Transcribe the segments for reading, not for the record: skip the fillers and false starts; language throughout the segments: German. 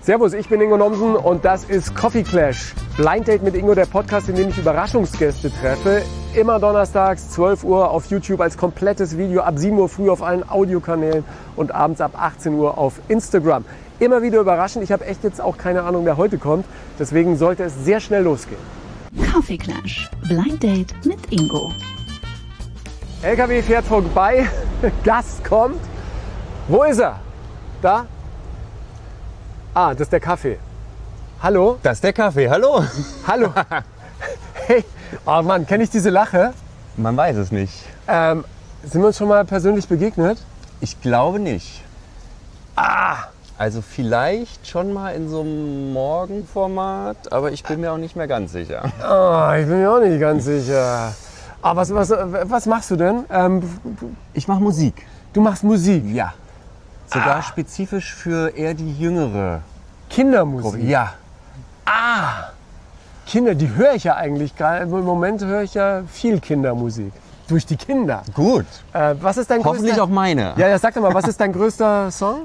Servus, ich bin Ingo Nomsen und das ist Coffee Clash. Blind Date mit Ingo, der Podcast, in dem ich Überraschungsgäste treffe. Immer donnerstags, 12 Uhr auf YouTube als komplettes Video, ab 7 Uhr früh auf allen Audiokanälen und abends ab 18 Uhr auf Instagram. Immer wieder überraschend. Ich habe echt jetzt auch keine Ahnung, wer heute kommt. Deswegen sollte es sehr schnell losgehen. Coffee Clash. Blind Date mit Ingo. LKW fährt vorbei, Gast kommt. Wo ist er? Da? Ah, das ist der Kaffee. Hallo? Das ist der Kaffee, hallo. Hallo. Hey, oh Mann, kenne ich diese Lache? Man weiß es nicht. Sind wir uns schon mal persönlich begegnet? Ich glaube nicht. Also vielleicht schon mal in so einem Morgenformat, aber ich bin mir auch nicht mehr ganz sicher. Oh, ich bin mir auch nicht ganz sicher. Ah, was machst du denn? Ich mache Musik. Du machst Musik? Ja. Sogar spezifisch für eher die jüngere Kindermusik? Gruppe. Ja. Kinder, die höre ich ja eigentlich gerade. Im Moment höre ich ja viel Kindermusik. Durch die Kinder. Gut. Was ist dein Hoffentlich größter... auch meine. Ja, sag doch mal, was ist dein größter Song?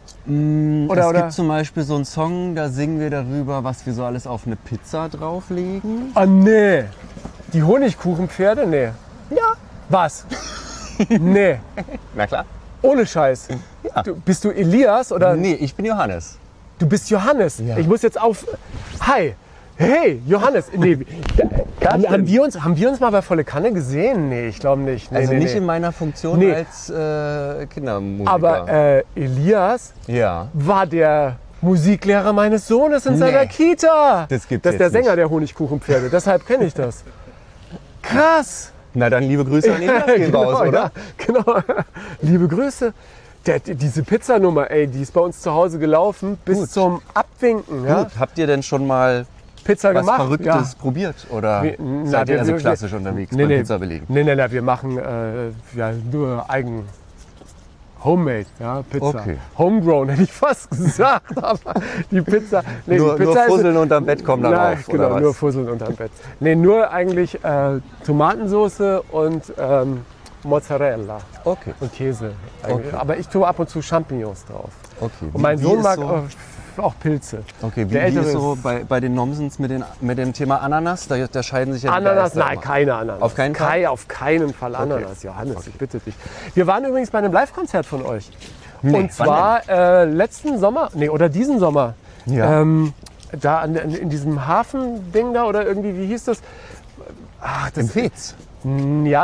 Es gibt zum Beispiel so einen Song, da singen wir darüber, was wir so alles auf eine Pizza drauflegen. Oh nee. Die Honigkuchenpferde? Nee. Ja. Was? Nee. Na klar. Ohne Scheiß. Ja. Bist du Elias oder? Nee, ich bin Johannes. Du bist Johannes. Ja. Ich muss jetzt auf... Hi. Hey, Johannes. Nee, haben wir uns mal bei Volle Kanne gesehen? Nee, ich glaube nicht. Nee, Also nicht nee. in meiner Funktion Nee. als Kindermusiker. Aber Elias ja. war der Musiklehrer meines Sohnes in seiner Kita. Das gibt's Das ist der jetzt nicht. Sänger der Honigkuchenpferde. Deshalb kenne ich das. Krass. Na dann liebe Grüße an Elias gehen raus, oder? Ja, genau. Liebe Grüße. Diese Pizzanummer, ey, die ist bei uns zu Hause gelaufen bis Gut. zum Abwinken. Ja? Gut, habt ihr denn schon mal Pizza was gemacht? Verrücktes probiert? Oder seid ihr also klassisch unterwegs beim Pizza belegen? Nee, wir machen nur eigen Homemade, ja, Pizza. Okay. Homegrown hätte ich fast gesagt, aber die Pizza... Nee, Nur die Pizza Fusseln unterm Bett kommen Nein, darauf, genau, oder was? nur Fusseln unterm Bett. Nee, nur eigentlich Tomatensauce und Mozzarella Okay. und Käse. eigentlich. Okay. Aber ich tue ab und zu Champignons drauf. Okay. Und mein Sohn ist mag so, auch Pilze. okay, Der wie Ältere ist so ist- bei den Nomsens mit dem Thema Ananas? Da scheiden sich ja die Ananas? Geister Nein, immer. keine Ananas. Auf keinen Fall? Auf keinen Fall Ananas, Johannes, ich bitte dich. Wir waren übrigens bei einem Live-Konzert von euch. Nee, Und wann zwar letzten Sommer, oder diesen Sommer. Ja. Da in diesem Hafending da oder irgendwie, wie hieß das? Ach, Im Fez. Ja,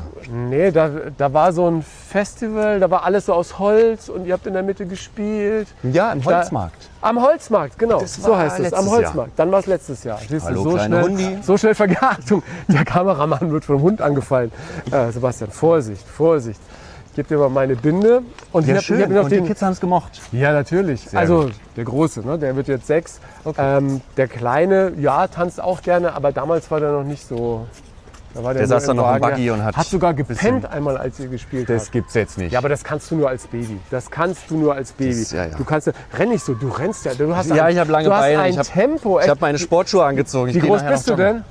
da war so ein Festival, da war alles so aus Holz und ihr habt in der Mitte gespielt. Ja, im Holzmarkt. Am Holzmarkt, genau. Das So war heißt es, am letztes Holzmarkt. Dann war es letztes Jahr. Siehst du, Hallo, kleine Hundi. so schnell Achtung, der Kameramann wird vom Hund angefallen. Sebastian, Vorsicht. Ich gebe dir mal meine Binde. Und Ja, ich schön. hab noch Und die Kids haben es gemocht. Ja, natürlich. Sehr Also gut. der Große, ne? Der wird jetzt 6. Okay. Der Kleine, ja, tanzt auch gerne, aber damals war der noch nicht so... Da war Der nur saß dann noch im Wagen. Buggy und hat sogar ein gepennt bisschen- einmal, als ihr gespielt Das habt. gibt's jetzt nicht. Ja, aber das kannst du nur als Baby. Das kannst du nur als Baby. Ja. Du kannst, renn nicht so, du rennst ja. Du hast Ja, ich habe lange du hast Beine. ein Ich Tempo. Ich habe meine Sportschuhe angezogen. Ich Wie geh groß nachher bist du noch joggen. denn?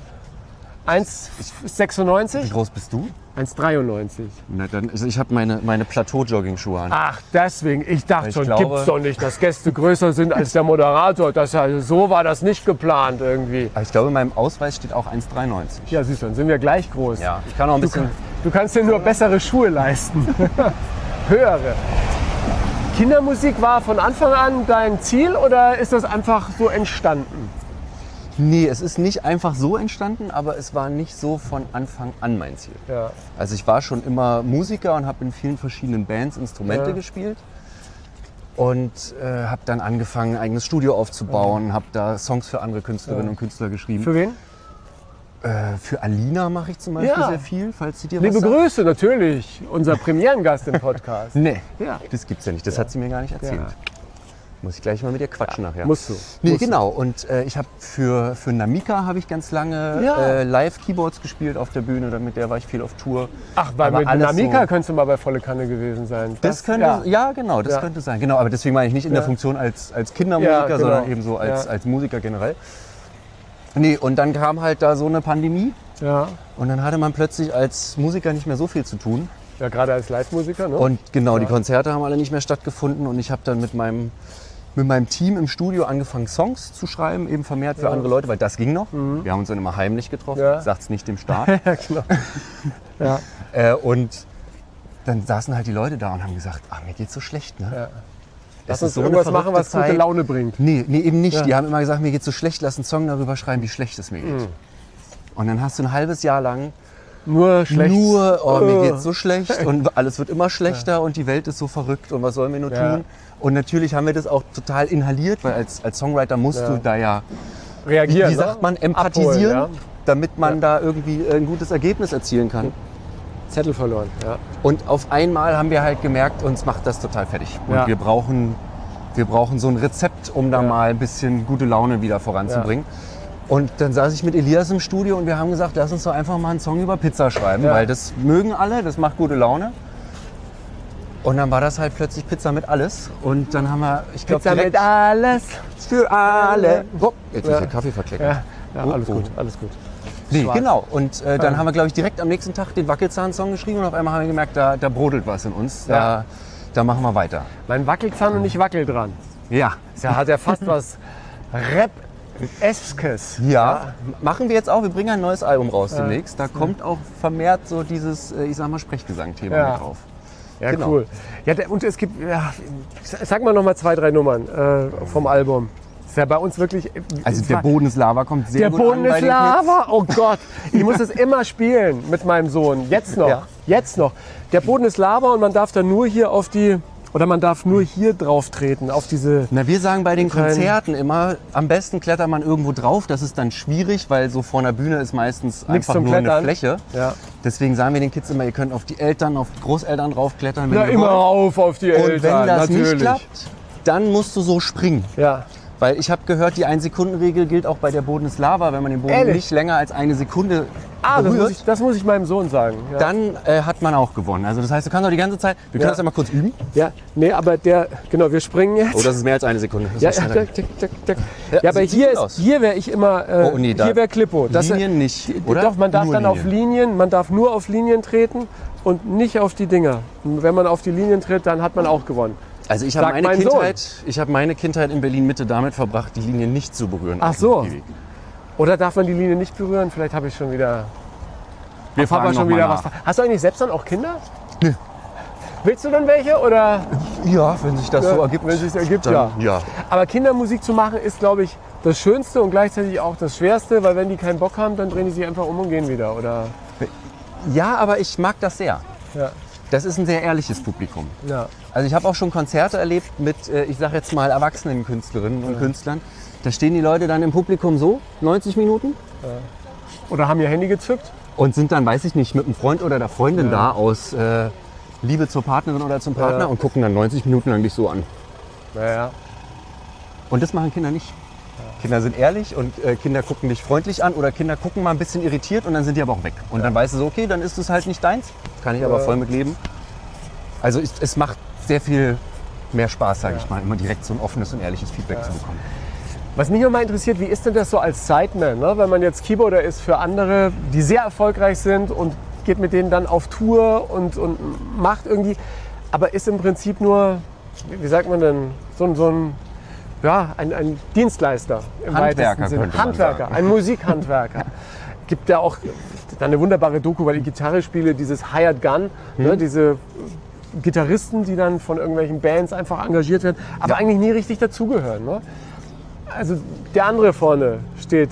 1,96? Wie groß bist du? 1,93. Na, dann, also ich habe meine Plateau-Jogging-Schuhe an. Ach, deswegen. Ich dachte Ich schon, glaube- gibt's doch nicht, dass Gäste größer sind als der Moderator. So war das nicht geplant irgendwie. Aber ich glaube, in meinem Ausweis steht auch 1,93. Ja, siehst du, dann sind wir gleich groß. Ja, ich kann auch ein bisschen... Du kannst dir nur bessere Schuhe leisten. Höhere. Kindermusik war von Anfang an dein Ziel oder ist das einfach so entstanden? Nee, es ist nicht einfach so entstanden, aber es war nicht so von Anfang an mein Ziel. Ja. Also ich war schon immer Musiker und habe in vielen verschiedenen Bands Instrumente Ja. gespielt. Und habe dann angefangen, ein eigenes Studio aufzubauen, habe da Songs für andere Künstlerinnen und Künstler geschrieben. Für wen? Für Alina mache ich zum Beispiel Ja. sehr viel, falls sie dir Liebe was sagt. Grüße, natürlich. Unser Premierengast im Podcast. Nee, Ja. das gibt's ja nicht. Das hat sie mir gar nicht erzählt. Ja. Muss ich gleich mal mit ihr quatschen nachher. Musst du. Nee, Musst du. genau. Und ich habe für Namika habe ich ganz lange Ja. Live-Keyboards gespielt auf der Bühne. Mit der war ich viel auf Tour. Ach, weil Aber mit alles Namika so- könntest du mal bei Volle Kanne gewesen sein. Das könnte, ja genau, das Ja. könnte sein. Genau, aber deswegen meine ich nicht in der Funktion als Kindermusiker, Ja, genau. sondern eben so als, Ja. als Musiker generell. Nee, und dann kam halt da so eine Pandemie. Ja. Und dann hatte man plötzlich als Musiker nicht mehr so viel zu tun. Ja, gerade als Live-Musiker, ne? Und genau, die Konzerte haben alle nicht mehr stattgefunden. Und ich habe dann mit meinem mit meinem Team im Studio angefangen, Songs zu schreiben, eben vermehrt für andere Leute, weil das ging noch. Wir haben uns dann immer heimlich getroffen, sagt's nicht dem Staat. Ja, genau. Ja. Und dann saßen halt die Leute da und haben gesagt, mir geht's so schlecht, ne? Ja. Das Lass uns irgendwas machen, was gute Laune bringt. Nee, eben nicht. Ja. Die haben immer gesagt, mir geht's so schlecht, lass einen Song darüber schreiben, wie schlecht es mir geht. Und dann hast du ein halbes Jahr lang Nur schlecht. mir geht's so schlecht und alles wird immer schlechter und die Welt ist so verrückt und was sollen wir nur tun? Und natürlich haben wir das auch total inhaliert, weil als Songwriter musst du da ja, reagieren. wie sagt man, empathisieren, Abholen, damit man da irgendwie ein gutes Ergebnis erzielen kann. Zettel verloren. Ja. Und auf einmal haben wir halt gemerkt, uns macht das total fertig. Und wir brauchen so ein Rezept, um da mal ein bisschen gute Laune wieder voranzubringen. Und dann saß ich mit Elias im Studio und wir haben gesagt, lass uns doch einfach mal einen Song über Pizza schreiben, weil das mögen alle, das macht gute Laune. Und dann war das halt plötzlich Pizza mit alles. Und dann haben wir, ich glaube, Pizza mit alles für alle. Oh, jetzt ist der Kaffee verkleckert. Ja, alles gut, alles gut. Nee, Schwarz. genau. Und dann haben wir, glaube ich, direkt am nächsten Tag den Wackelzahn-Song geschrieben und auf einmal haben wir gemerkt, da brodelt was in uns. Da machen wir weiter. Mein Wackelzahn und nicht Wackel dran. Ja. Da hat er fast was Rap-eskes. Ja, machen wir jetzt auch. Wir bringen ein neues Album raus demnächst. Da kommt auch vermehrt so dieses, ich sag mal, Sprechgesang-Thema mit drauf. Ja, Genau. cool. Ja, und es gibt, sag mal noch mal 2, 3 Nummern vom Album. Ist ja bei uns wirklich... Also der Boden ist Lava kommt sehr Der gut Boden an bei ist den Lava, oh Gott. Ich muss es immer spielen mit meinem Sohn. Jetzt noch, jetzt noch. Der Boden ist Lava und man darf dann nur hier auf die... Oder man darf nur hier drauf treten, auf diese... Na, wir sagen bei den kleinen- Konzerten immer, am besten klettert man irgendwo drauf. Das ist dann schwierig, weil so vor einer Bühne ist meistens einfach zum nur eine Klettern. Fläche. Ja. Deswegen sagen wir den Kids immer, ihr könnt auf die Eltern, auf die Großeltern draufklettern, wenn Na, ihr immer wollt. auf die Eltern, Und wenn das natürlich. nicht klappt, dann musst du so springen. Ja. Weil ich habe gehört, die 1-Sekunden-Regel gilt auch bei der Boden ist Lava. Wenn man den Boden Ehrlich? nicht länger als eine Sekunde Das berührt, muss ich meinem Sohn sagen. Ja. dann hat man auch gewonnen. Also das heißt, du kannst auch die ganze Zeit, wir können das ja mal kurz üben. Ja, nee, aber genau, wir springen jetzt. Oh, das ist mehr als eine Sekunde. Das Ja, ist ja, schneller. ja, aber sieht hier, gut aus. hier wäre ich immer, Oh, nee, da- hier wäre Klippo. Linien nicht, oder? Doch, man darf Nur dann auf Linien. Linien, man darf nur auf Linien treten und nicht auf die Dinger. Und wenn man auf die Linien tritt, dann hat man auch gewonnen. Also ich habe Sagt meine mein meine Kindheit in Berlin-Mitte damit verbracht, die Linie nicht zu berühren. Ach auf dem so. Gehweg. Oder darf man die Linie nicht berühren? Vielleicht habe ich schon wieder... Wir Papa fragen schon noch mal wieder nach. was. Hast du eigentlich selbst dann auch Kinder? Nö. Willst du dann welche? Oder? Ja, wenn sich das so ergibt. Wenn es sich ergibt, dann, ja. Aber Kindermusik zu machen ist, glaube ich, das Schönste und gleichzeitig auch das Schwerste, weil wenn die keinen Bock haben, dann drehen die sich einfach um und gehen wieder. Oder? Ja, aber ich mag das sehr. Ja. Das ist ein sehr ehrliches Publikum. Ja. Also ich habe auch schon Konzerte erlebt mit, ich sage jetzt mal, erwachsenen Künstlerinnen und Künstlern. Da stehen die Leute dann im Publikum so, 90 Minuten. Oder haben ihr Handy gezückt? Und sind dann, weiß ich nicht, mit einem Freund oder der Freundin da aus Liebe zur Partnerin oder zum Partner Ja. und gucken dann 90 Minuten lang dich so an. Naja. Und das machen Kinder nicht. Kinder sind ehrlich und Kinder gucken dich freundlich an oder Kinder gucken mal ein bisschen irritiert und dann sind die aber auch weg. Und dann weißt du so, okay, dann ist es halt nicht deins. Kann ich aber voll mit leben. Also es macht sehr viel mehr Spaß, sage ich mal, immer direkt so ein offenes und ehrliches Feedback zu bekommen. Was mich nochmal interessiert, wie ist denn das so als Sideman, ne? Wenn man jetzt Keyboarder ist für andere, die sehr erfolgreich sind und geht mit denen dann auf Tour und macht irgendwie, aber ist im Prinzip nur, wie sagt man denn, so ein Dienstleister im Handwerker, weitesten Sinne. könnte man Handwerker, sagen. ein Musikhandwerker. Gibt ja auch dann eine wunderbare Doku, weil ich Gitarre spiele, dieses Hired Gun, ne? Diese Gitarristen, die dann von irgendwelchen Bands einfach engagiert werden, aber eigentlich nie richtig dazugehören. Ne? Also der andere vorne steht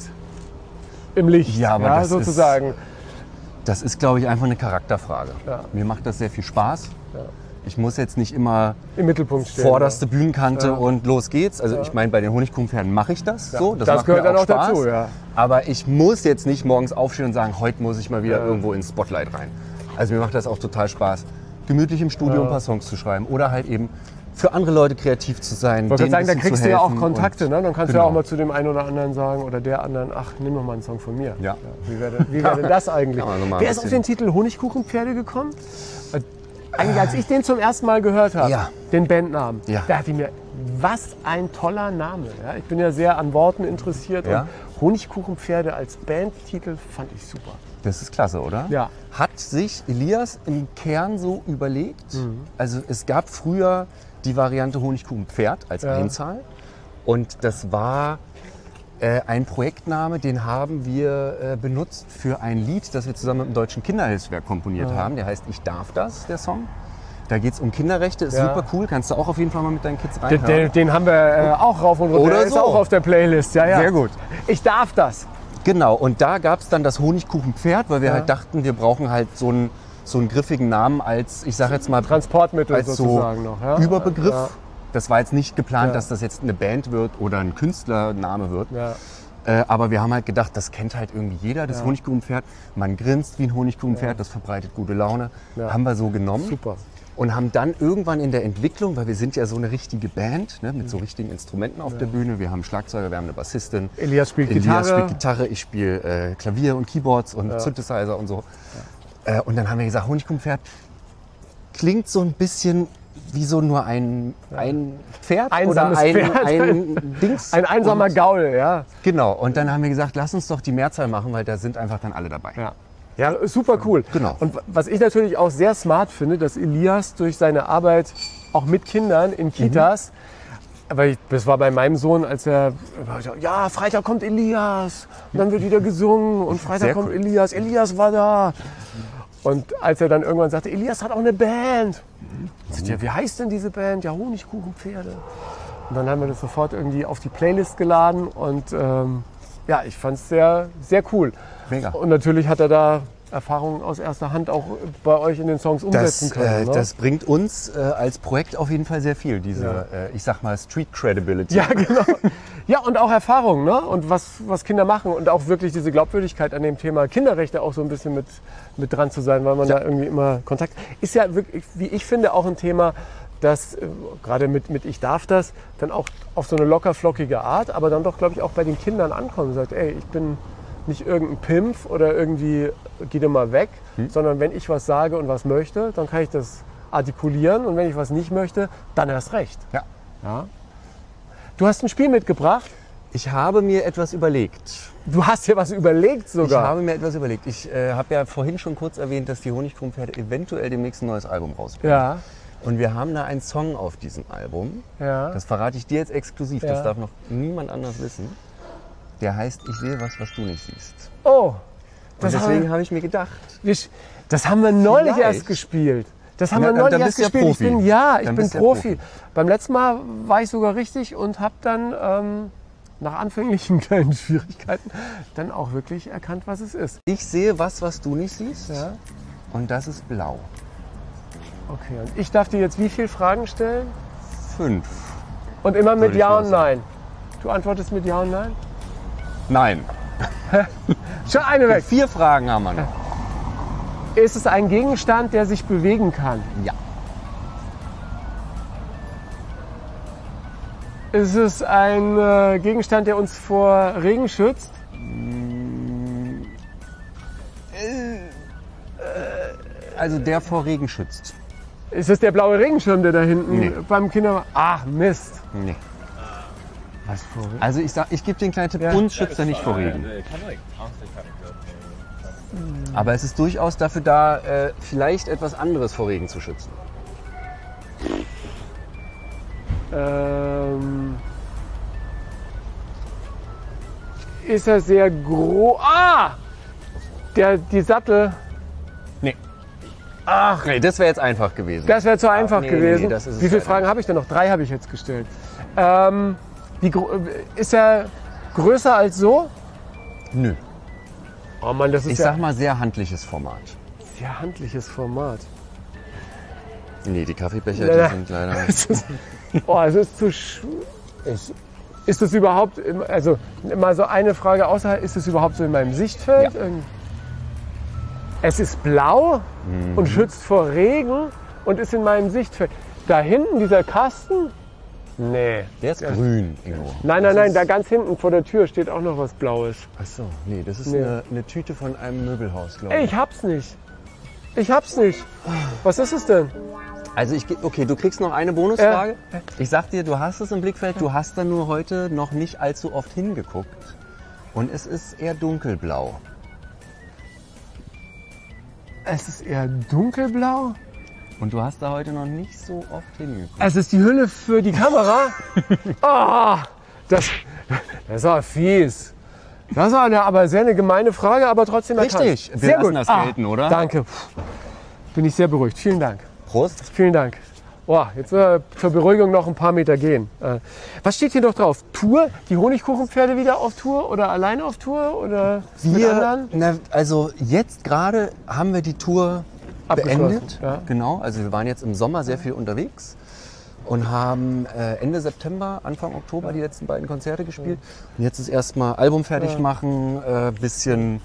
im Licht, Ja, aber das sozusagen. Das ist, glaube ich, einfach eine Charakterfrage. Ja. Mir macht das sehr viel Spaß. Ich muss jetzt nicht immer Im Mittelpunkt stehen. vorderste Bühnenkante und los geht's. Also ich meine, bei den Honigkuchenpferden mache ich das so. Das macht gehört mir dann auch Spaß. dazu, ja. Aber ich muss jetzt nicht morgens aufstehen und sagen, heute muss ich mal wieder irgendwo ins Spotlight rein. Also mir macht das auch total Spaß, gemütlich im Studio ein paar Songs zu schreiben oder halt eben für andere Leute kreativ zu sein. Ich wollte denen gerade sagen, da ein bisschen kriegst zu du ja auch helfen Kontakte. und- Ne? Dann kannst du Genau. ja auch mal zu dem einen oder anderen sagen oder der anderen, ach, nimm doch mal einen Song von mir. Ja. Wie wäre denn das eigentlich? Kann man so mal ein Wer ist auf bisschen- den Titel Honigkuchenpferde gekommen? Eigentlich, als ich den zum ersten Mal gehört habe, Ja. den Bandnamen, Ja. dachte ich mir, was ein toller Name. Ja, ich bin ja sehr an Worten interessiert Ja. und Honigkuchenpferde als Bandtitel fand ich super. Das ist klasse, oder? Ja. Hat sich Elias im Kern so überlegt? Also es gab früher die Variante Honigkuchenpferd als Einzahl. Und das war ein Projektname, den haben wir benutzt für ein Lied, das wir zusammen mit dem Deutschen Kinderhilfswerk komponiert haben. Der heißt Ich darf das, der Song. Da geht es um Kinderrechte, ist super cool. Kannst du auch auf jeden Fall mal mit deinen Kids reinhören. Den haben wir auch rauf und runter. Oder der ist auch auf der Playlist. Ja. Sehr gut. Ich darf das. Genau, und da gab es dann das Honigkuchenpferd, weil wir halt dachten, wir brauchen halt so einen griffigen Namen als, ich sage jetzt mal, Transportmittel als sozusagen so noch. Ja? Überbegriff. Ja. Das war jetzt nicht geplant, dass das jetzt eine Band wird oder ein Künstlername wird. Ja. Aber wir haben halt gedacht, das kennt halt irgendwie jeder, das Honigkuchenpferd. Man grinst wie ein Honigkuchenpferd, das verbreitet gute Laune. Ja. Haben wir so genommen. Super. Und haben dann irgendwann in der Entwicklung, weil wir sind ja so eine richtige Band, ne, mit so richtigen Instrumenten auf der Bühne. Wir haben Schlagzeuger, wir haben eine Bassistin. Elias spielt Gitarre, ich spiele Klavier und Keyboards und Synthesizer und so. Und dann haben wir gesagt, Honigkuchenpferd klingt so ein bisschen wie so nur ein Pferd Einsames oder Pferd. ein Dings. Ein einsamer Gaul, ja. Genau, und dann haben wir gesagt, lass uns doch die Mehrzahl machen, weil da sind einfach dann alle dabei. Ja, super cool. Genau. Und was ich natürlich auch sehr smart finde, dass Elias durch seine Arbeit auch mit Kindern in Kitas, das war bei meinem Sohn, als er, ja, Freitag kommt Elias und dann wird wieder gesungen und Freitag kommt Elias. Elias war da. Und als er dann irgendwann sagte, Elias hat auch eine Band. Ich sagte, wie heißt denn diese Band? Ja, Honigkuchenpferde. Und dann haben wir das sofort irgendwie auf die Playlist geladen und ich fand es sehr, sehr cool. Mega. Und natürlich hat er da Erfahrungen aus erster Hand auch bei euch in den Songs umsetzen können. Ne? Das bringt uns als Projekt auf jeden Fall sehr viel, diese, ich sag mal, Street Credibility. Ja, genau. Ja, und auch Erfahrung, ne? Und was Kinder machen und auch wirklich diese Glaubwürdigkeit an dem Thema Kinderrechte auch so ein bisschen mit dran zu sein, weil man da irgendwie immer Kontakt... Ist ja wirklich, wie ich finde, auch ein Thema, das gerade mit Ich darf das, dann auch auf so eine locker flockige Art, aber dann doch, glaube ich, auch bei den Kindern ankommen und sagt, ey, ich bin nicht irgendein Pimpf oder irgendwie geh dir mal weg, sondern wenn ich was sage und was möchte, dann kann ich das artikulieren und wenn ich was nicht möchte, dann erst recht. Ja. Du hast ein Spiel mitgebracht? Ich habe mir etwas überlegt. Du hast dir was überlegt sogar? Ich habe mir etwas überlegt. Ich habe ja vorhin schon kurz erwähnt, dass die Honigkuchenpferde eventuell demnächst ein neues Album rausbringen. Ja. Und wir haben da einen Song auf diesem Album. Ja. Das verrate ich dir jetzt exklusiv, das darf noch niemand anders wissen. Der heißt Ich sehe was, was du nicht siehst. Oh. Und deswegen habe ich mir gedacht. Das haben wir neulich erst gespielt. Das haben wir neulich erst gespielt. Ich bin Profi. Beim letzten Mal war ich sogar richtig und habe dann nach anfänglichen kleinen Schwierigkeiten dann auch wirklich erkannt, was es ist. Ich sehe was, was du nicht siehst. Ja. Und das ist blau. Okay, und ich darf dir jetzt wie viele Fragen stellen? 5. Und immer mit ich Ja mal und sagen. Nein. Du antwortest mit Ja und Nein? Nein. Schon eine weg. 4 Fragen haben wir noch. Ist es ein Gegenstand, der sich bewegen kann? Ja. Ist es ein Gegenstand, der uns vor Regen schützt? Also der vor Regen schützt. Ist es der blaue Regenschirm, der da hinten Nee. beim Kinder... Ach, Mist. Nee. Was vor Regen? Also ich gebe den kleinen Tipp, uns schützt er nicht vor Regen. Aber es ist durchaus dafür da, vielleicht etwas anderes vor Regen zu schützen. Ist er sehr groß? Die Sattel. Nee. Ach, nee, das wäre jetzt einfach gewesen. Das wäre zu einfach nee, gewesen. nee, das ist es Wie viele leider Fragen habe ich denn noch? 3 habe ich jetzt gestellt. Ist er größer als so? Nö. Oh Mann, das ist Ich sag mal sehr handliches Format. sehr handliches Format. Nee, die Kaffeebecher, Ja. die sind leider... Es ist zu Ist es überhaupt, also mal so eine Frage außerhalb, ist es überhaupt so in meinem Sichtfeld? Ja. Es ist blau und schützt vor Regen und ist in meinem Sichtfeld. Da hinten dieser Kasten? Nee. Der ist grün, Ingo. Nein, da ganz hinten vor der Tür steht auch noch was Blaues. Achso, nee, das ist Nee. eine Tüte von einem Möbelhaus, glaube Ey, ich. ich hab's nicht. Was ist es denn? Also okay, du kriegst noch eine Bonusfrage. Ich sag dir, du hast es im Blickfeld, du hast da nur heute noch nicht allzu oft hingeguckt. Und es ist eher dunkelblau. Es ist eher dunkelblau? Und du hast da heute noch nicht so oft hingeguckt. Es ist die Hülle für die Kamera. Oh, das war fies. Das war aber sehr eine gemeine Frage, aber trotzdem erkannt. Richtig, wir sehr lassen gut. das gelten, oder? Danke. Bin ich sehr beruhigt. Vielen Dank. Prost. Vielen Dank. Oh, jetzt zur Beruhigung noch ein paar Meter gehen. Was steht hier doch drauf? Tour? Die Honigkuchenpferde wieder auf Tour oder alleine auf Tour oder mit anderen? Also jetzt gerade haben wir die Tour beendet. Ja. Genau, also wir waren jetzt im Sommer sehr viel unterwegs und haben Ende September, Anfang Oktober die letzten beiden Konzerte gespielt. Und jetzt ist erstmal Album fertig machen, bisschen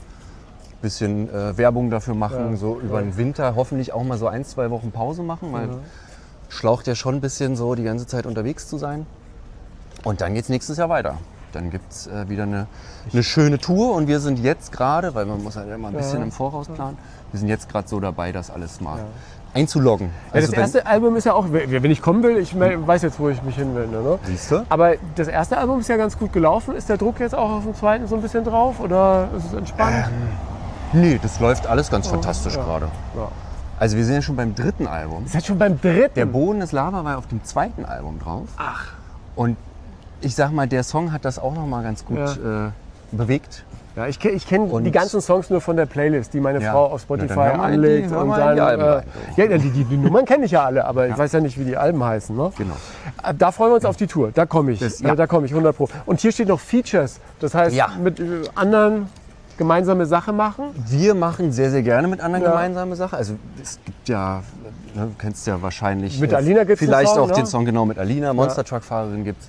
Werbung dafür machen, so über den Winter hoffentlich auch mal so 1-2 Wochen Pause machen, weil schlaucht ja schon ein bisschen so, die ganze Zeit unterwegs zu sein. Und dann geht's nächstes Jahr weiter. Dann gibt's wieder eine schöne Tour und wir sind jetzt gerade, weil man muss halt immer ein bisschen im Voraus planen, wir sind jetzt gerade so dabei, das alles mal einzuloggen. Ja, das erste Album ist ja auch, wenn ich kommen will, ich weiß jetzt, wo ich mich hinwende. Ne? Siehst du? Aber das erste Album ist ja ganz gut gelaufen. Ist der Druck jetzt auch auf dem zweiten so ein bisschen drauf oder ist es entspannt? Nee, das läuft alles ganz fantastisch gerade. Ja. Also wir sind ja schon beim dritten Album. Ist jetzt schon beim dritten? Der Boden ist Lava war auf dem zweiten Album drauf. Ach. Und ich sag mal, der Song hat das auch noch mal ganz gut bewegt. Ja, ich kenne die ganzen Songs nur von der Playlist, die meine Frau auf Spotify anlegt. Und dann die Alben die Nummern kenne ich ja alle, aber ich weiß ja nicht, wie die Alben heißen. Ne? Genau. Da freuen wir uns auf die Tour. Da komme ich. Da komme ich 100 Pro. Und hier steht noch Features. Das heißt, mit anderen gemeinsame Sache machen? Wir machen sehr, sehr gerne mit anderen gemeinsame Sache. Also es gibt ja, du kennst ja wahrscheinlich mit Alina gibt's vielleicht Song, auch den Song genau mit Alina, Monster Truck Fahrerin gibt's.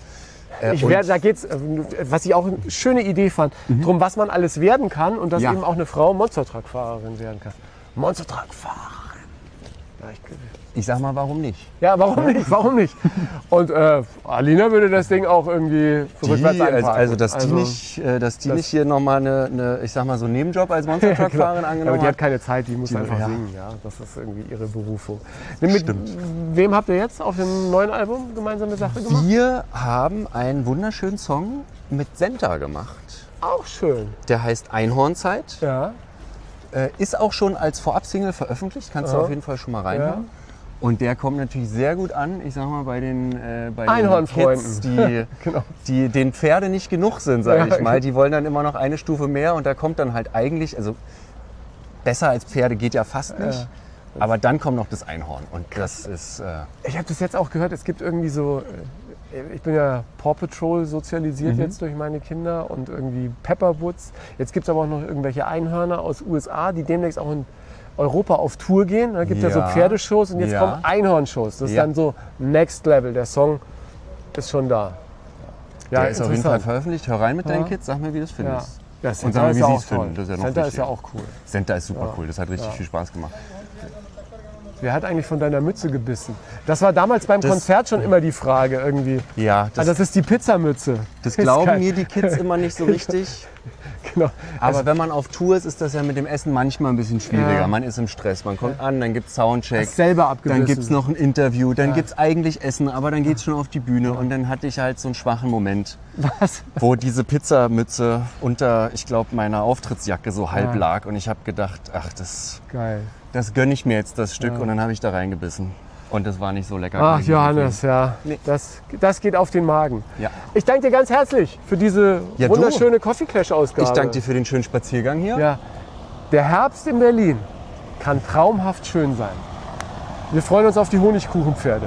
Da geht's, was ich auch eine schöne Idee fand, drum, was man alles werden kann und dass eben auch eine Frau Monster Truck Fahrerin werden kann. Monster Truck Fahrerin. Ja, ich sag mal, warum nicht? Ja, warum nicht? Warum nicht? Und Alina würde das Ding auch irgendwie rückwärts einparken. Also, dass die nicht hier nochmal eine, ich sag mal, so einen Nebenjob als Monster Truck Fahrerin angenommen aber die hat hat. keine Zeit, die muss einfach singen. Ja, das ist irgendwie ihre Berufung. Mit wem habt ihr jetzt auf dem neuen Album gemeinsame Sache gemacht? Wir haben einen wunderschönen Song mit Senta gemacht. Auch schön. Der heißt Einhornzeit. Ja. Ist auch schon als Vorab-Single veröffentlicht. Kannst du auf jeden Fall schon mal reinhören. Ja. Und der kommt natürlich sehr gut an, ich sag mal, bei den Einhornfreunden, Kids, die den Pferde nicht genug sind, sage ich mal. Die wollen dann immer noch eine Stufe mehr und da kommt dann halt eigentlich, also besser als Pferde geht ja fast nicht. Aber dann kommt noch das Einhorn und das ist... Ich habe das jetzt auch gehört, es gibt irgendwie so... Ich bin ja Paw Patrol sozialisiert jetzt durch meine Kinder und irgendwie Pepperwoods. Jetzt gibt es aber auch noch irgendwelche Einhörner aus USA, die demnächst auch in Europa auf Tour gehen. Da gibt es so Pferdeshows und jetzt kommen Einhornshows. Das ist dann so Next Level. Der Song ist schon da. Ja, der ist auf jeden Fall veröffentlicht. Hör rein mit deinen Kids, sag mir, wie du es findest. Ja, und sag mir, wie sie es finden. Das ist ja Senta ist ja auch cool. Senta ist super cool. Das hat richtig viel Spaß gemacht. Wer hat eigentlich von deiner Mütze gebissen? Das war damals beim Konzert schon immer die Frage irgendwie. Ja. Das ist die Pizzamütze. Das glauben mir die Kids immer nicht so richtig. Genau. Aber wenn man auf Tour ist das ja mit dem Essen manchmal ein bisschen schwieriger. Ja. Man ist im Stress, man kommt an, dann gibt es Soundcheck, selber abgebissen. Dann gibt es noch ein Interview, dann gibt es eigentlich Essen, aber dann geht es schon auf die Bühne. Und dann hatte ich halt so einen schwachen Moment, wo diese Pizzamütze unter, ich glaube, meiner Auftrittsjacke so halb lag. Und ich habe gedacht, ach, das gönne ich mir jetzt, das Stück. Und dann habe ich da reingebissen. Und das war nicht so lecker. Ach Johannes, nee. Das geht auf den Magen. Ja. Ich danke dir ganz herzlich für diese wunderschöne Coffee Clash Ausgabe. Ich danke dir für den schönen Spaziergang hier. Ja. Der Herbst in Berlin kann traumhaft schön sein. Wir freuen uns auf die Honigkuchenpferde.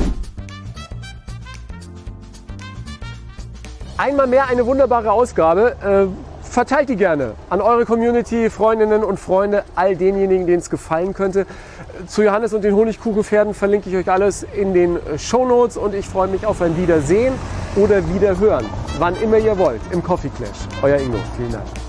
Einmal mehr eine wunderbare Ausgabe. Verteilt die gerne an eure Community, Freundinnen und Freunde, all denjenigen, denen es gefallen könnte. Zu Johannes und den Honigkuchenpferden verlinke ich euch alles in den Shownotes und ich freue mich auf ein Wiedersehen oder Wiederhören, wann immer ihr wollt, im Coffee Clash. Euer Ingo, vielen Dank.